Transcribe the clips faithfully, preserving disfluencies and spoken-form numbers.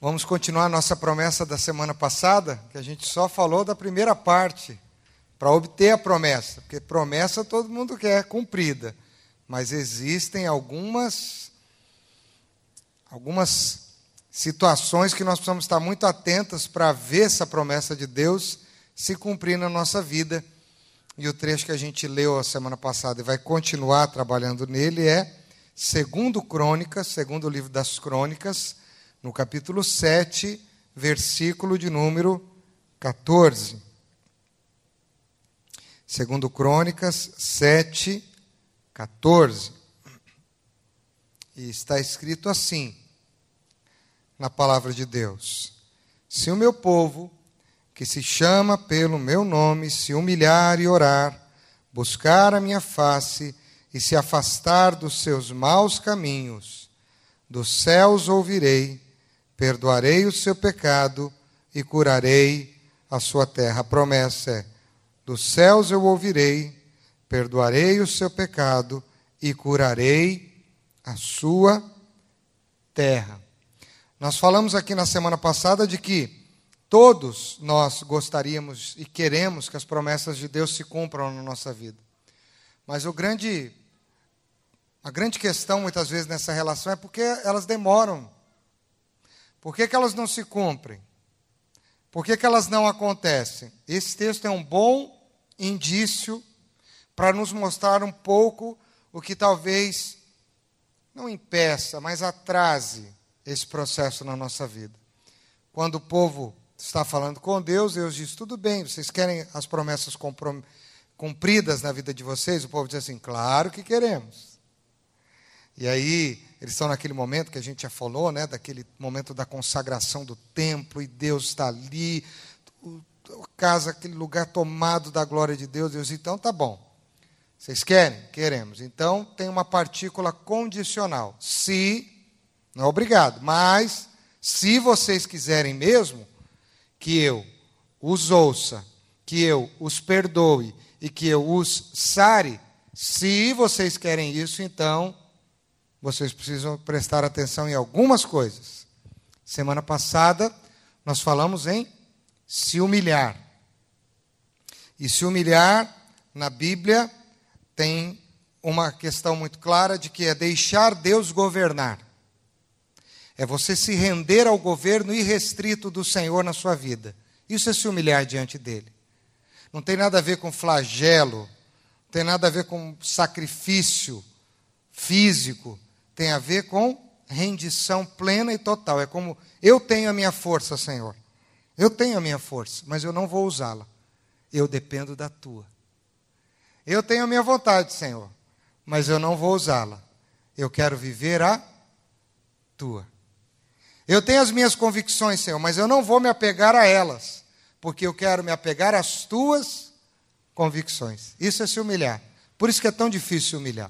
Vamos continuar nossa promessa da semana passada, que a gente só falou da primeira parte, para obter a promessa, porque promessa todo mundo quer, cumprida, mas existem algumas, algumas situações que nós precisamos estar muito atentos para ver essa promessa de Deus se cumprir na nossa vida. E o trecho que a gente leu a semana passada e vai continuar trabalhando nele é segundo Crônicas, segundo o livro das Crônicas, no capítulo sete, versículo de número quatorze. Segundo Crônicas sete, quatorze. E está escrito assim, na palavra de Deus: se o meu povo, que se chama pelo meu nome, se humilhar e orar, buscar a minha face e se afastar dos seus maus caminhos, dos céus ouvirei, perdoarei o seu pecado e curarei a sua terra. A promessa é: dos céus eu ouvirei, perdoarei o seu pecado e curarei a sua terra. Nós falamos aqui na semana passada de que todos nós gostaríamos e queremos que as promessas de Deus se cumpram na nossa vida. Mas o grande, a grande questão muitas vezes nessa relação é porque elas demoram. Por que que elas não se cumprem? Por que que elas não acontecem? Esse texto é um bom indício para nos mostrar um pouco o que talvez não impeça, mas atrase esse processo na nossa vida. Quando o povo está falando com Deus, Deus diz: tudo bem, vocês querem as promessas cumpridas na vida de vocês? O povo diz assim: claro que queremos. E aí, eles estão naquele momento que a gente já falou, né, daquele momento da consagração do templo, e Deus está ali, a casa, aquele lugar tomado da glória de Deus. Deus diz: então tá bom, vocês querem? Queremos. Então tem uma partícula condicional: se, não é obrigado, mas se vocês quiserem mesmo que eu os ouça, que eu os perdoe e que eu os sare, se vocês querem isso, então vocês precisam prestar atenção em algumas coisas. Semana passada nós falamos em se humilhar. E se humilhar, na Bíblia, tem uma questão muito clara de que é deixar Deus governar. É você se render ao governo irrestrito do Senhor na sua vida. Isso é se humilhar diante dele. Não tem nada a ver com flagelo, não tem nada a ver com sacrifício físico, tem a ver com rendição plena e total. É como: eu tenho a minha força, Senhor. Eu tenho a minha força, mas eu não vou usá-la. Eu dependo da tua. Eu tenho a minha vontade, Senhor, mas eu não vou usá-la. Eu quero viver a tua. Eu tenho as minhas convicções, Senhor, mas eu não vou me apegar a elas, porque eu quero me apegar às tuas convicções. Isso é se humilhar. Por isso que é tão difícil se humilhar.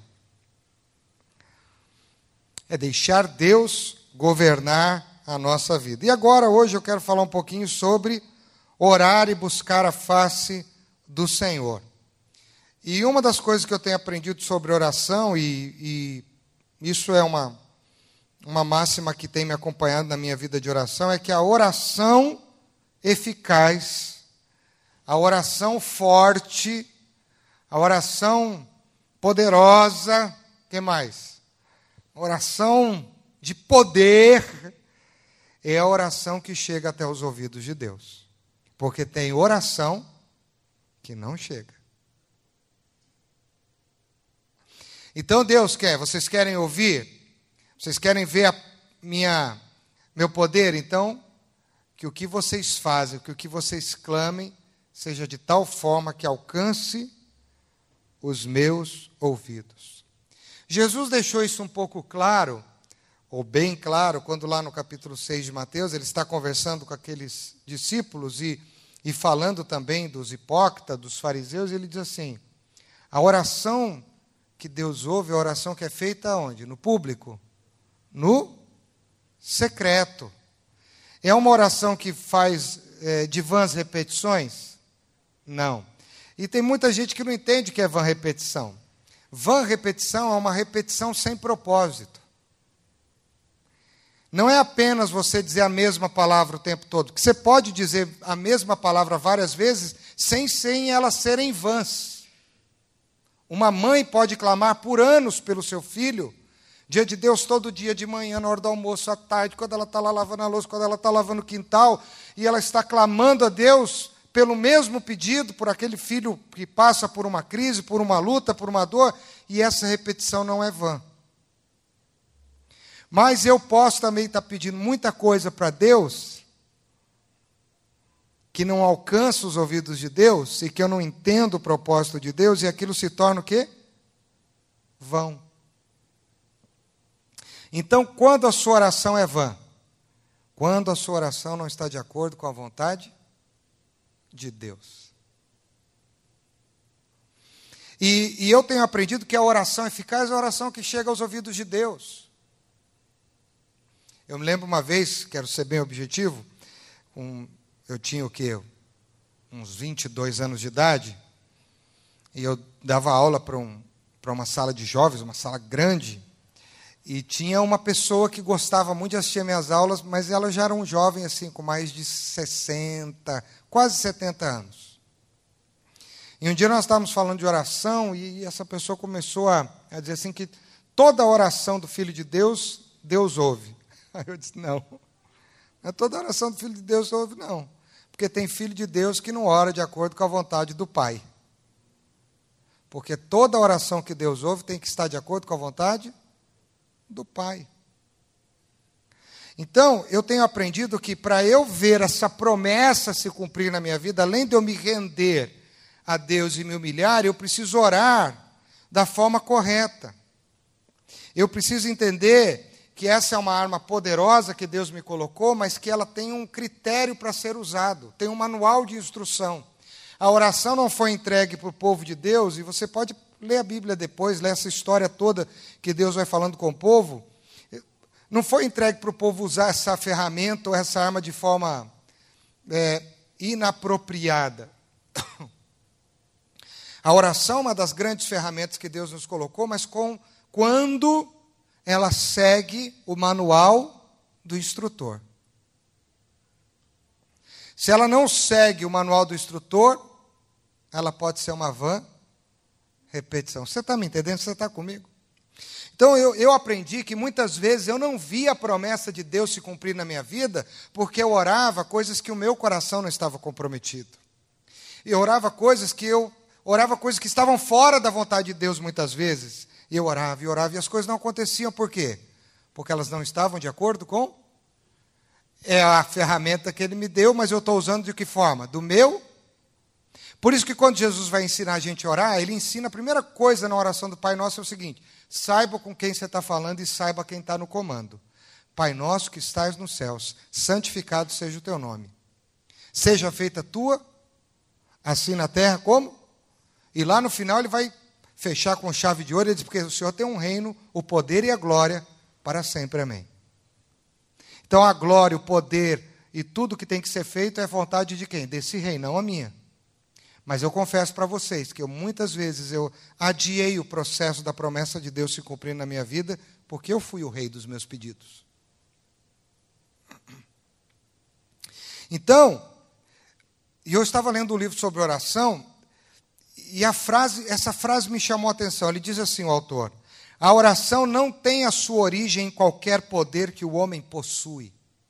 É deixar Deus governar a nossa vida. E agora, hoje, eu quero falar um pouquinho sobre orar e buscar a face do Senhor. E uma das coisas que eu tenho aprendido sobre oração, e, e isso é uma... uma máxima que tem me acompanhado na minha vida de oração, é que a oração eficaz, a oração forte, a oração poderosa, o que mais? A oração de poder é a oração que chega até os ouvidos de Deus. Porque tem oração que não chega. Então Deus quer, vocês querem ouvir? Vocês querem ver a minha, meu poder? Então, que o que vocês fazem, que o que vocês clamem, seja de tal forma que alcance os meus ouvidos. Jesus deixou isso um pouco claro, ou bem claro, quando lá no capítulo seis de Mateus, ele está conversando com aqueles discípulos e, e falando também dos hipócritas, dos fariseus, e ele diz assim: a oração que Deus ouve é a oração que é feita onde? No público. No secreto. É uma oração que faz é, de vãs repetições? Não. E tem muita gente que não entende o que é vã repetição. Vã repetição é uma repetição sem propósito. não é apenas você dizer a mesma palavra o tempo todo, que você pode dizer a mesma palavra várias vezes, sem, sem elas serem vãs. Uma mãe pode clamar por anos pelo seu filho, diante de Deus todo dia, de manhã, na hora do almoço, à tarde, quando ela está lá lavando a louça, quando ela está lavando o quintal, e ela está clamando a Deus pelo mesmo pedido, por aquele filho que passa por uma crise, por uma luta, por uma dor, e essa repetição não é vã. Mas eu posso também estar pedindo muita coisa para Deus, que não alcança os ouvidos de Deus, e que eu não entendo o propósito de Deus, e aquilo se torna o quê? Vão. Então, quando a sua oração é vã? Quando a sua oração não está de acordo com a vontade de Deus. E, e eu tenho aprendido que a oração eficaz é a oração que chega aos ouvidos de Deus. Eu me lembro uma vez, quero ser bem objetivo, um, eu tinha o quê? Uns vinte e dois anos de idade, e eu dava aula para um, para uma sala de jovens, uma sala grande, e tinha uma pessoa que gostava muito de assistir minhas aulas, mas ela já era um jovem assim, com mais de sessenta, quase setenta anos. E um dia nós estávamos falando de oração, e essa pessoa começou a, a dizer assim que toda oração do Filho de Deus, Deus ouve. Aí eu disse, não, não é toda oração do Filho de Deus ouve, não. Porque tem Filho de Deus que não ora de acordo com a vontade do Pai. Porque toda oração que Deus ouve tem que estar de acordo com a vontade do Pai. Então, eu tenho aprendido que para eu ver essa promessa se cumprir na minha vida, além de eu me render a Deus e me humilhar, eu preciso orar da forma correta. Eu preciso entender que essa é uma arma poderosa que Deus me colocou, mas que ela tem um critério para ser usado, tem um manual de instrução. A oração não foi entregue para o povo de Deus, e você pode ler a Bíblia depois, ler essa história toda que Deus vai falando com o povo. Não foi entregue para o povo usar essa ferramenta ou essa arma de forma é, inapropriada. A oração é uma das grandes ferramentas que Deus nos colocou, mas com, quando ela segue o manual do instrutor. Se ela não segue o manual do instrutor, ela pode ser uma vã repetição. Você está me entendendo? Você está comigo? Então, eu, eu aprendi que muitas vezes eu não via a promessa de Deus se cumprir na minha vida, porque eu orava coisas que o meu coração não estava comprometido. Eu orava coisas que eu orava coisas que estavam fora da vontade de Deus muitas vezes. E eu orava e orava e as coisas não aconteciam. Por quê? Porque elas não estavam de acordo com é a ferramenta que Ele me deu, mas eu estou usando de que forma? Do meu. Por isso que quando Jesus vai ensinar a gente a orar, Ele ensina, a primeira coisa na oração do Pai Nosso é o seguinte: saiba com quem você está falando e saiba quem está no comando. Pai nosso que estás nos céus, santificado seja o teu nome. Seja feita a tua, assim na terra como? E lá no final Ele vai fechar com chave de ouro, Ele diz, porque o Senhor tem um reino, o poder e a glória para sempre, amém. Então a glória, o poder e tudo que tem que ser feito é a vontade de quem? Desse rei, não a minha. Mas eu confesso para vocês que eu, muitas vezes eu adiei o processo da promessa de Deus se cumprir na minha vida, porque eu fui o rei dos meus pedidos. Então, e eu estava lendo um livro sobre oração, e a frase, essa frase me chamou a atenção. Ele diz assim, o autor: a oração não tem a sua origem em qualquer poder que o homem possui.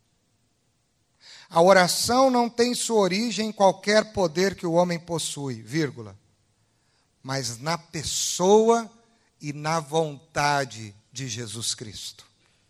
A oração não tem sua origem em qualquer poder que o homem possui, vírgula, mas na pessoa e na vontade de Jesus Cristo.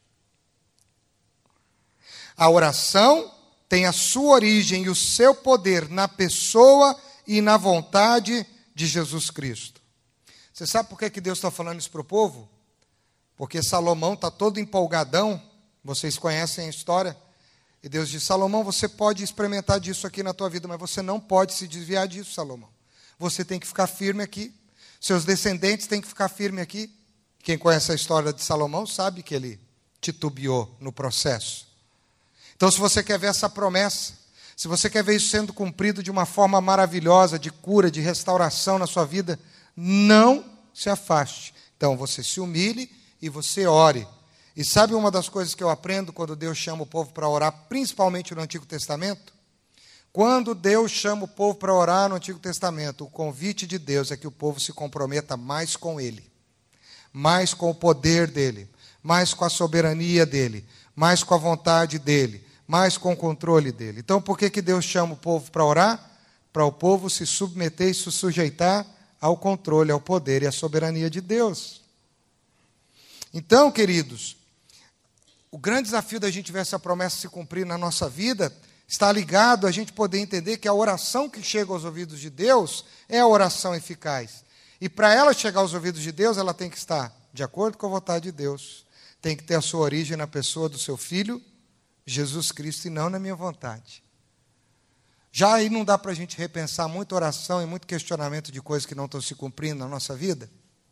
A oração tem a sua origem e o seu poder na pessoa e na vontade de Jesus Cristo. Você sabe por que que Deus está falando isso para o povo? Porque Salomão está todo empolgadão, vocês conhecem a história. E Deus diz, Salomão, você pode experimentar disso aqui na tua vida, mas você não pode se desviar disso, Salomão. Você tem que ficar firme aqui. Seus descendentes têm que ficar firme aqui. Quem conhece a história de Salomão sabe que ele titubeou no processo. Então, se você quer ver essa promessa, se você quer ver isso sendo cumprido de uma forma maravilhosa, de cura, de restauração na sua vida, não se afaste. Então, você se humilhe e você ore. E sabe uma das coisas que eu aprendo quando Deus chama o povo para orar, principalmente no Antigo Testamento? Quando Deus chama o povo para orar no Antigo Testamento, o convite de Deus é que o povo se comprometa mais com Ele, mais com o poder dEle, mais com a soberania dEle, mais com a vontade dEle, mais com o controle dEle. Então, por que que Deus chama o povo para orar? Para o povo se submeter e se sujeitar ao controle, ao poder e à soberania de Deus. Então, queridos, o grande desafio da gente ver essa promessa se cumprir na nossa vida está ligado a gente poder entender que a oração que chega aos ouvidos de Deus é a oração eficaz. E para ela chegar aos ouvidos de Deus, ela tem que estar de acordo com a vontade de Deus. Tem que ter a sua origem na pessoa do seu Filho, Jesus Cristo, e não na minha vontade. Já aí não dá para a gente repensar muita oração e muito questionamento de coisas que não estão se cumprindo na nossa vida?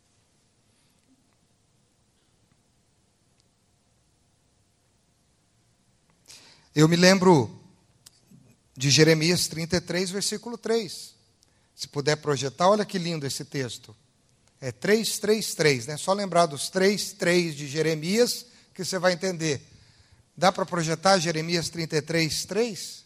Eu me lembro de Jeremias trinta e três, versículo três. Se puder projetar, olha que lindo esse texto. É três, três, três, né? Só lembrar dos três, três de Jeremias, que você vai entender. Dá para projetar Jeremias trinta e três, três?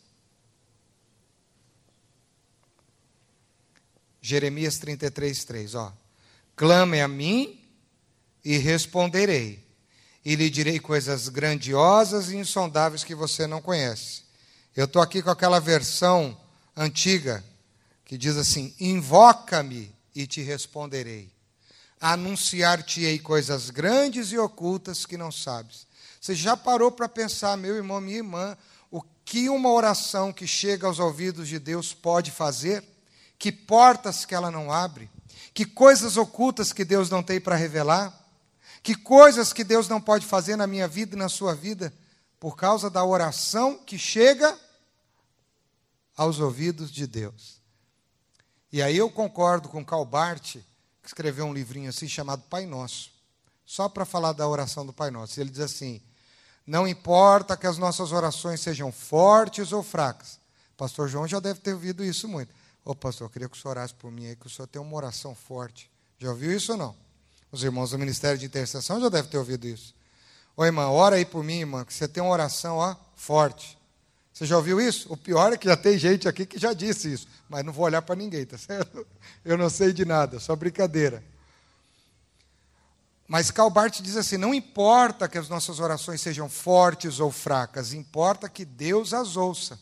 Jeremias trinta e três, três, ó. Clame a mim e responderei, e lhe direi coisas grandiosas e insondáveis que você não conhece. Eu estou aqui com aquela versão antiga, que diz assim, invoca-me e te responderei. Anunciar-te-ei coisas grandes e ocultas que não sabes. Você já parou para pensar, meu irmão, minha irmã, o que uma oração que chega aos ouvidos de Deus pode fazer? Que portas que ela não abre? Que coisas ocultas que Deus não tem para revelar? Que coisas que Deus não pode fazer na minha vida e na sua vida? Por causa da oração que chega aos ouvidos de Deus. E aí eu concordo com Karl Barth, que escreveu um livrinho assim chamado Pai Nosso, só para falar da oração do Pai Nosso. Ele diz assim, não importa que as nossas orações sejam fortes ou fracas. Pastor João já deve ter ouvido isso muito. Ô pastor, eu queria que o senhor orasse por mim aí, que o senhor tem uma oração forte. Já ouviu isso ou não? Os irmãos do Ministério de Intercessão já devem ter ouvido isso. Ô irmã, ora aí por mim, irmã, que você tem uma oração ó, forte. Você já ouviu isso? O pior é que já tem gente aqui que já disse isso, mas não vou olhar para ninguém, tá certo? Eu não sei de nada, só brincadeira. Mas Karl Barth diz assim, não importa que as nossas orações sejam fortes ou fracas, importa que Deus as ouça.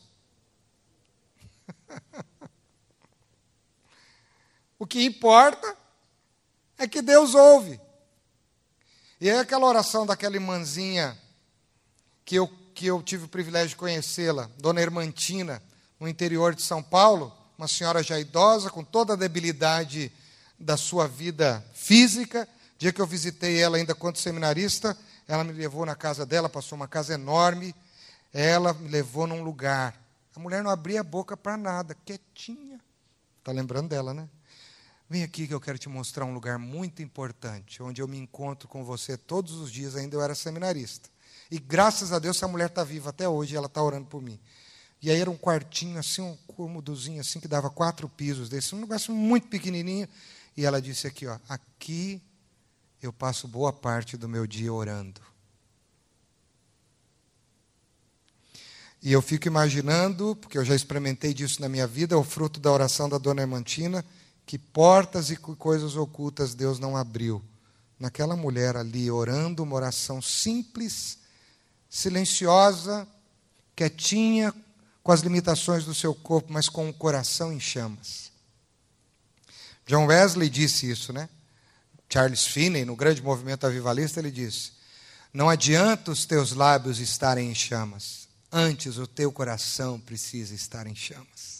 O que importa é que Deus ouve. E é aquela oração daquela irmãzinha que eu, que eu tive o privilégio de conhecê-la, Dona Hermantina, no interior de São Paulo, uma senhora já idosa, com toda a debilidade da sua vida física. Dia que eu visitei ela ainda quando seminarista, ela me levou na casa dela, passou uma casa enorme, ela me levou num lugar. A mulher não abria a boca para nada, quietinha. Está lembrando dela, né? Vem aqui que eu quero te mostrar um lugar muito importante, onde eu me encontro com você todos os dias, ainda eu era seminarista. E graças a Deus essa mulher está viva até hoje, e ela está orando por mim. E aí era um quartinho assim, um cômodozinho assim, que dava quatro pisos desse, um negócio muito pequenininho. E ela disse aqui, ó, aqui eu passo boa parte do meu dia orando. E eu fico imaginando, porque eu já experimentei disso na minha vida, o fruto da oração da Dona Hermantina, que portas e coisas ocultas Deus não abriu. Naquela mulher ali, orando uma oração simples, silenciosa, quietinha, com as limitações do seu corpo, mas com o coração em chamas. John Wesley disse isso, né? Charles Finney, no grande movimento avivalista, ele disse, não adianta os teus lábios estarem em chamas, antes o teu coração precisa estar em chamas.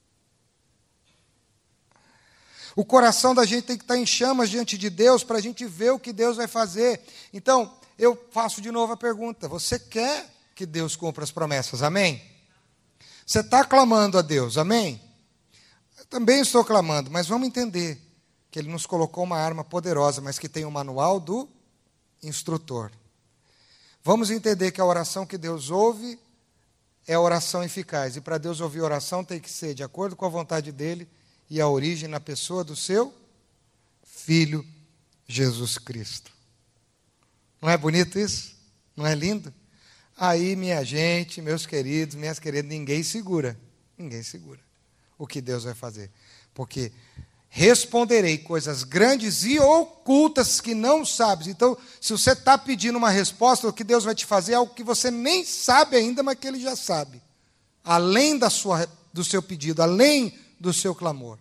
O coração da gente tem que estar em chamas diante de Deus para a gente ver o que Deus vai fazer. Então, eu faço de novo a pergunta. Você quer que Deus cumpra as promessas? Amém? Você está clamando a Deus? Amém? Eu também estou clamando, mas vamos entender que Ele nos colocou uma arma poderosa, mas que tem o manual do instrutor. Vamos entender que a oração que Deus ouve é a oração eficaz. E para Deus ouvir a oração tem que ser de acordo com a vontade dEle, e a origem na pessoa do seu Filho, Jesus Cristo. Não é bonito isso? Não é lindo? Aí, minha gente, meus queridos, minhas queridas, ninguém segura. Ninguém segura o que Deus vai fazer. Porque responderei coisas grandes e ocultas que não sabes. Então, se você está pedindo uma resposta, o que Deus vai te fazer é algo que você nem sabe ainda, mas que Ele já sabe. Além da sua, do seu pedido, além do seu clamor.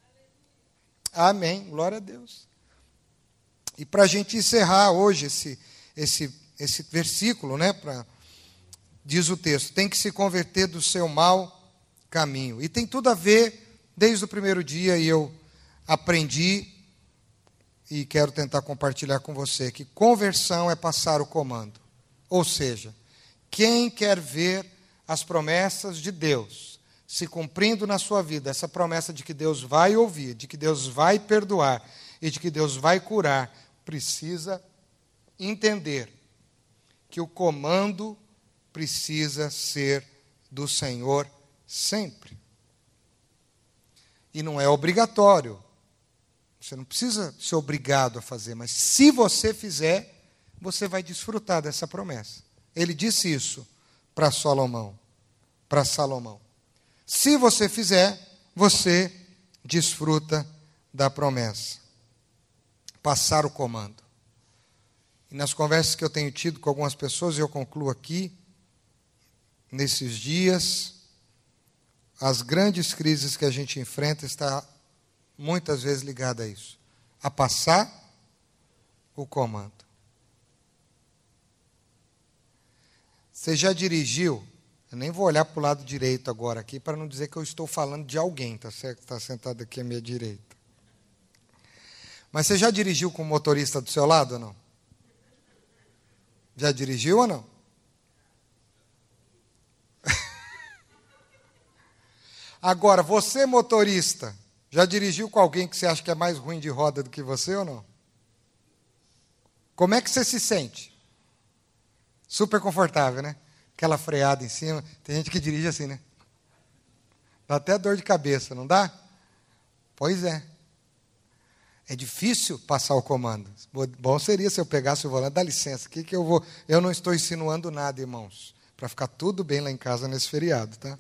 Amém. Glória a Deus. E para a gente encerrar hoje esse, esse, esse versículo, né, pra, diz o texto, tem que se converter do seu mau caminho. E tem tudo a ver, desde o primeiro dia, e eu aprendi, e quero tentar compartilhar com você, que conversão é passar o comando. Ou seja, quem quer ver as promessas de Deus se cumprindo na sua vida, essa promessa de que Deus vai ouvir, de que Deus vai perdoar e de que Deus vai curar, precisa entender que o comando precisa ser do Senhor sempre. E não é obrigatório. Você não precisa ser obrigado a fazer, mas se você fizer, você vai desfrutar dessa promessa. Ele disse isso para Salomão, para Salomão. Se você fizer, você desfruta da promessa. Passar o comando. E nas conversas que eu tenho tido com algumas pessoas, e eu concluo aqui, nesses dias, as grandes crises que a gente enfrenta está muitas vezes ligada a isso. A passar o comando. Você já dirigiu? Eu nem vou olhar para o lado direito agora aqui, para não dizer que eu estou falando de alguém, tá certo? Está sentado aqui à minha direita. Mas você já dirigiu com o motorista do seu lado ou não? Já dirigiu ou não? Agora, você motorista, já dirigiu com alguém que você acha que é mais ruim de roda do que você ou não? Como é que você se sente? Super confortável, né? Aquela freada em cima. Tem gente que dirige assim, né? Dá até dor de cabeça, não dá? Pois é. É difícil passar o comando. Bom seria se eu pegasse o volante. Dá licença, que que eu vou... Eu não estou insinuando nada, irmãos. Para ficar tudo bem lá em casa nesse feriado, tá?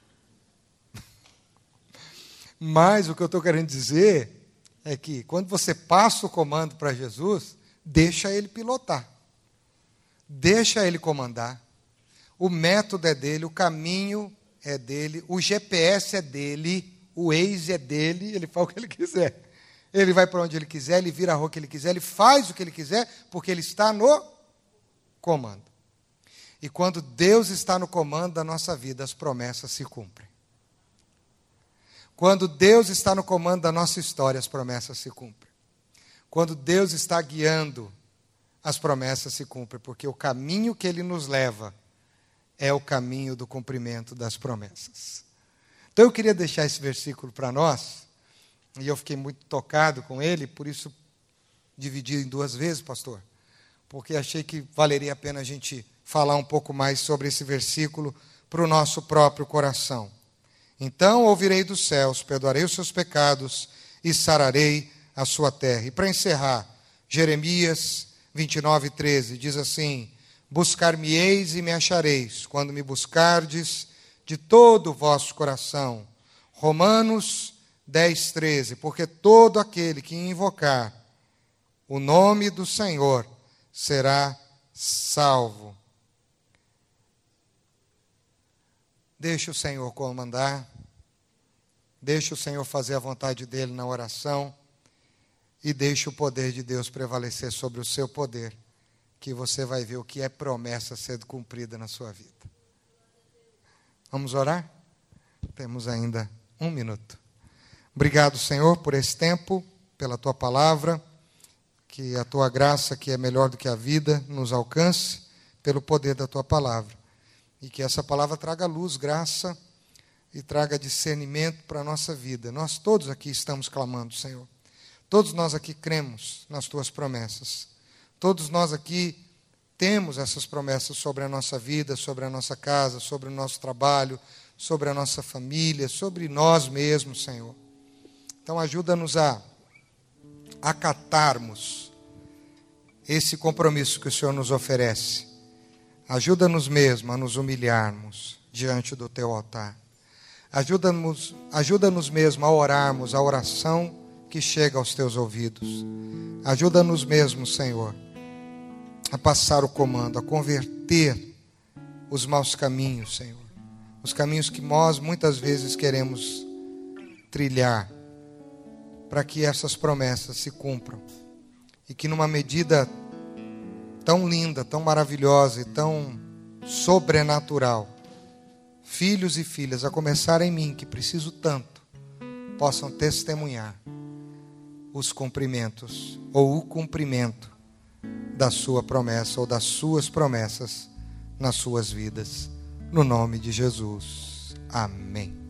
Mas o que eu estou querendo dizer é que quando você passa o comando para Jesus, deixa Ele pilotar. Deixa Ele comandar. O método é dele, o caminho é dele, o G P S é dele, o Waze é dele, ele faz o que ele quiser. Ele vai para onde ele quiser, ele vira a rua que ele quiser, ele faz o que ele quiser, porque ele está no comando. E quando Deus está no comando da nossa vida, as promessas se cumprem. Quando Deus está no comando da nossa história, as promessas se cumprem. Quando Deus está guiando, as promessas se cumprem, porque o caminho que Ele nos leva é o caminho do cumprimento das promessas. Então eu queria deixar esse versículo para nós, e eu fiquei muito tocado com ele, por isso dividi em duas vezes, pastor, porque achei que valeria a pena a gente falar um pouco mais sobre esse versículo para o nosso próprio coração. Então ouvirei dos céus, perdoarei os seus pecados e sararei a sua terra. E para encerrar, Jeremias vinte e nove, treze, diz assim: buscar-me-eis e me achareis, quando me buscardes de todo o vosso coração. Romanos dez, treze, porque todo aquele que invocar o nome do Senhor será salvo. Deixa o Senhor comandar, deixa o Senhor fazer a vontade dEle na oração e deixa o poder de Deus prevalecer sobre o seu poder, que você vai ver o que é promessa sendo cumprida na sua vida. Vamos orar? Temos ainda um minuto. Obrigado, Senhor, por esse tempo, pela Tua palavra, que a Tua graça, que é melhor do que a vida, nos alcance pelo poder da Tua palavra. E que essa palavra traga luz, graça e traga discernimento para a nossa vida. Nós todos aqui estamos clamando, Senhor. Todos nós aqui cremos nas Tuas promessas. Todos nós aqui temos essas promessas sobre a nossa vida, sobre a nossa casa, sobre o nosso trabalho, sobre a nossa família, sobre nós mesmos, Senhor. Então ajuda-nos a acatarmos esse compromisso que o Senhor nos oferece Ajuda-nos mesmo a nos humilharmos diante do teu altar. Ajuda-nos, ajuda-nos mesmo a orarmos a oração que chega aos teus ouvidos. Ajuda-nos mesmo, Senhor, a passar o comando, a converter os maus caminhos, Senhor. Os caminhos que nós muitas vezes queremos trilhar, para que essas promessas se cumpram. E que numa medida tão linda, tão maravilhosa e tão sobrenatural, filhos e filhas, a começar em mim, que preciso tanto, possam testemunhar os cumprimentos, ou o cumprimento da sua promessa, ou das suas promessas nas suas vidas. No nome de Jesus. Amém.